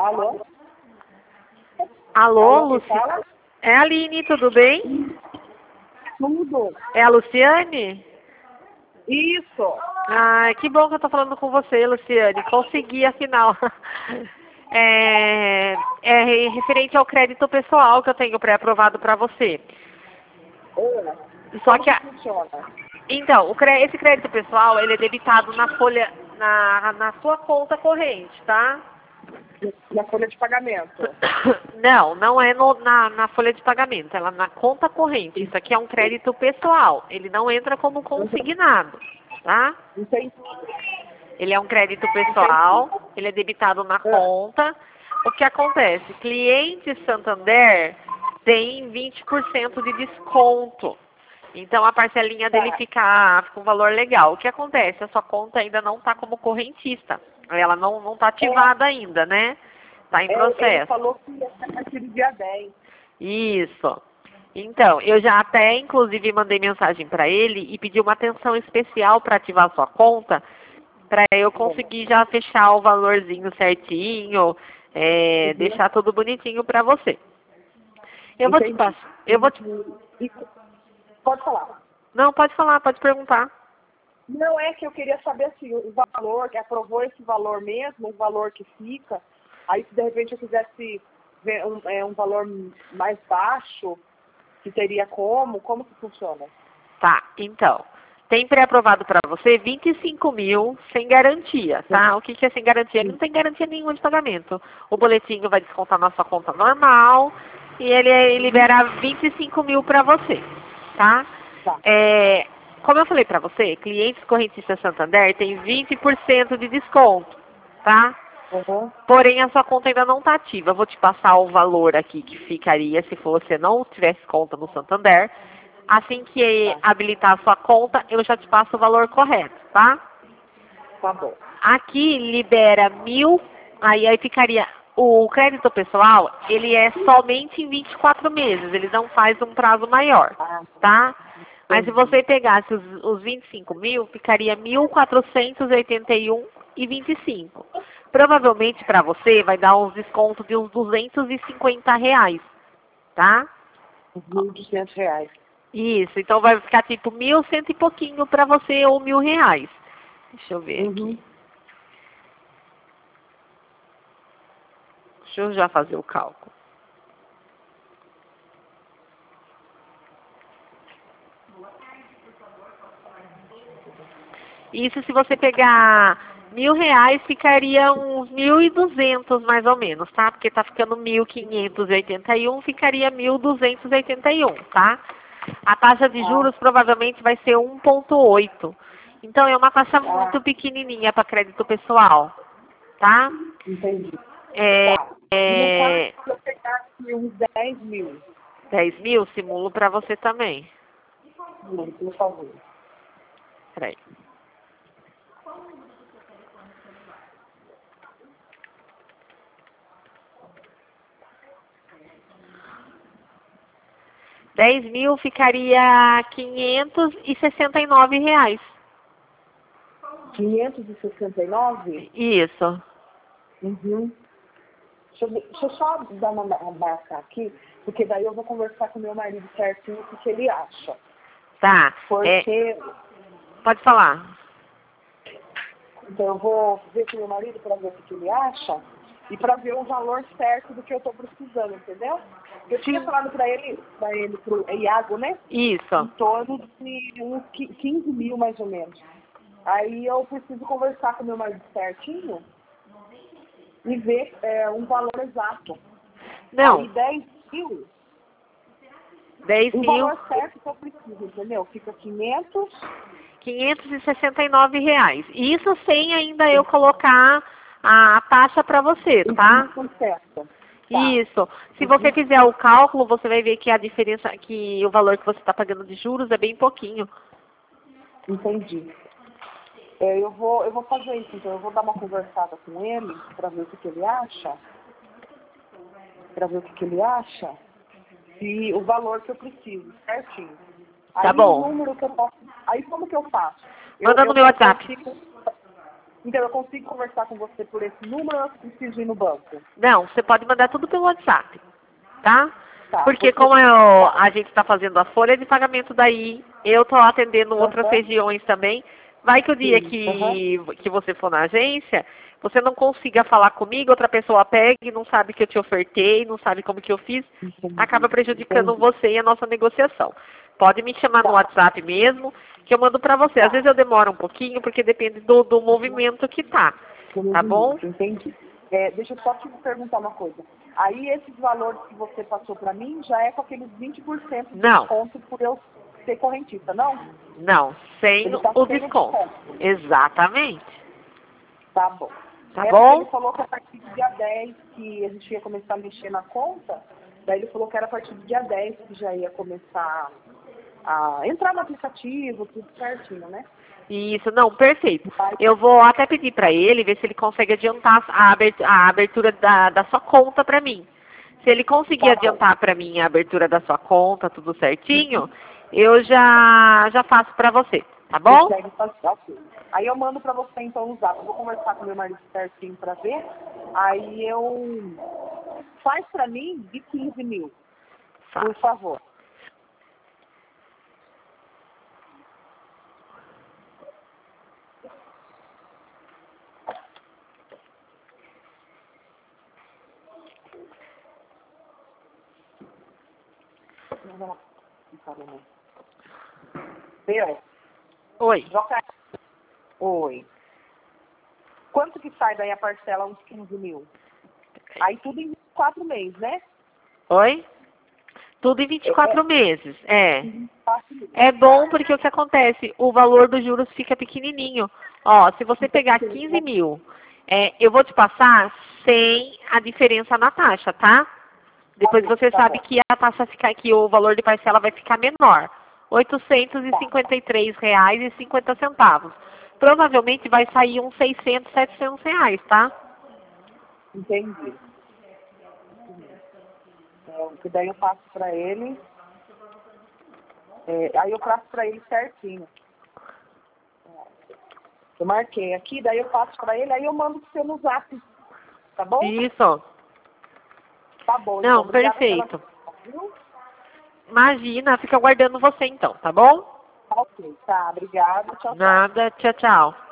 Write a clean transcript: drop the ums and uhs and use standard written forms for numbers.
Alô? Alô, Alô, quem Luciane? fala? É a Aline, tudo bem? Tudo. É a Luciane? Isso. Ai, que bom que eu tô falando com você, Luciane. Consegui, afinal. É referente ao crédito pessoal que eu tenho pré-aprovado para você. Só Como que, que funciona? então, esse crédito pessoal, ele é debitado na folha, na sua conta corrente, tá? Na folha de pagamento. Não, não é na folha de pagamento, ela na conta corrente. Isso aqui é um crédito pessoal, ele não entra como consignado, tá? Entendi. Ele é um crédito pessoal, ele é debitado na conta. O que acontece? Cliente Santander tem 20% de desconto. Então a parcelinha dele fica um valor legal. O que acontece? A sua conta ainda não está como correntista. Ela não está ativada ainda, né? Está em Ele processo. falou que ia ser a partir do dia 10. Isso. Então, eu já até, inclusive, mandei mensagem para ele e pedi uma atenção especial para ativar a sua conta, para eu conseguir já fechar o valorzinho certinho, deixar tudo bonitinho para você. Eu vou te Entendi. passar. Eu vou te... E- Pode falar. Não, pode falar, pode perguntar. Não é que eu queria saber assim, o valor, que aprovou esse valor mesmo, o valor que fica. Aí se de repente eu quisesse ver um valor mais baixo, que teria como que funciona? Tá, então. Tem pré-aprovado para você 25 mil sem garantia, tá? O que que é sem garantia? Que não tem garantia nenhuma de pagamento. O boletinho vai descontar na sua conta normal e ele libera 25 mil para você, tá? Tá. Como eu falei para você, clientes correntistas Santander tem 20% de desconto, tá? Uhum. Porém, a sua conta ainda não está ativa. Eu vou te passar o valor aqui que ficaria se você não tivesse conta no Santander. Assim que habilitar a sua conta, eu já te passo o valor correto, tá? Tá bom. Aqui libera 1.000, aí ficaria... O crédito pessoal, ele é somente em 24 meses, ele não faz um prazo maior, tá? Mas se você pegasse os 25 mil, ficaria 1.481,25. Provavelmente para você vai dar uns descontos de uns R$ 250, tá? R$ 1.200. Isso, então vai ficar tipo 1.100 e pouquinho para você ou R$ 1.000. Deixa eu ver aqui. Deixa eu já fazer o cálculo. Isso se você pegar R$ 1.000, ficaria uns 1.200 mais ou menos, tá? Porque tá ficando 1.581, ficaria 1.281, tá? A taxa de juros provavelmente vai ser 1,8. Então é uma taxa muito pequenininha para crédito pessoal, tá? Entendi. É, Tá. E no caso, se eu pegasse uns 10 mil, 10 mil, simulo para você também. por favor. Peraí. R$ 10.000 ficaria R$ 569. 569? Isso. Uhum. Deixa eu só dar uma marca aqui, porque daí eu vou conversar com meu marido certinho o que ele acha. Tá. Porque, Pode falar. então eu vou ver com meu marido para ver o que ele acha e para ver o valor certo do que eu estou precisando, entendeu? Eu tinha falado para ele, pro Iago, né? Isso. Em torno de uns 15 mil mais ou menos. Aí eu preciso conversar com meu marido certinho e ver um valor exato. Não. Aí 10 mil, 10 o mil, valor certo que eu preciso, entendeu? Fica 500. R$ 569. Isso sem ainda eu colocar a taxa para você, tá? Certo. Isso. Se você fizer o cálculo, você vai ver que a diferença, que o valor que você está pagando de juros é bem pouquinho. Entendi. Eu vou fazer isso, então eu vou dar uma conversada com ele para ver o que ele acha. Para ver o que ele acha e o valor que eu preciso, certinho. Tá Aí bom. o número que eu posso. Aí como que eu faço? Manda no meu WhatsApp. Então, eu consigo conversar com você por esse número ou eu preciso ir no banco? Não, você pode mandar tudo pelo WhatsApp, tá? Tá, Porque você... como a gente está fazendo a folha de pagamento daí, eu estou atendendo outras regiões também. Vai que o dia Sim, que você for na agência, você não consiga falar comigo, outra pessoa pega e não sabe que eu te ofertei, não sabe como que eu fiz, acaba prejudicando você e a nossa negociação. Pode me chamar no WhatsApp mesmo, que eu mando para você. Às vezes eu demoro um pouquinho, porque depende do movimento que tá bom? Entendi. Deixa eu só te perguntar uma coisa. Aí, esses valores que você passou para mim já é com aqueles 20% de Não. desconto por eu ser correntista, não? Não, sem Ele tá o sem o desconto. desconto. Exatamente. Tá bom. Tá Porque bom? ele falou que a partir do dia 10 que a gente ia começar a mexer na conta, daí ele falou que era a partir do dia 10 que já ia começar a entrar no aplicativo, tudo certinho, né? Isso, não, perfeito. Mas, Eu vou até pedir para ele, ver se ele consegue adiantar a abertura da sua conta para mim. Se ele conseguir tá bom. adiantar para mim a abertura da sua conta, tudo certinho, eu já faço para você, tá bom? Consegue fazer, ok. Aí eu mando pra você então no zap. Eu vou conversar com meu marido certinho pra ver. Aí eu... Faz pra mim de 15 mil, por favor. Oi. Oi. Quanto que sai daí a parcela uns 15 mil? Aí tudo em 4 meses, né? Oi? Tudo em 24 meses, é. 4 meses. É bom porque o que acontece? O valor dos juros fica pequenininho. Ó, se você pegar 15 mil, eu vou te passar sem a diferença na taxa, tá? Depois você sabe que a taxa fica, que o valor de parcela vai ficar menor. R$ 853,50. Provavelmente vai sair uns 600, 700 reais, tá? Entendi. Que daí eu passo pra ele. Aí eu passo pra ele certinho. Eu marquei aqui, daí eu passo pra ele, aí eu mando pro você no zap. Tá bom? Isso. Tá bom, Não, então. Obrigada perfeito. Viu? Imagina, fica aguardando você então, tá bom? Ok, tá. Obrigada. Tchau, tchau. Nada, tchau, tchau.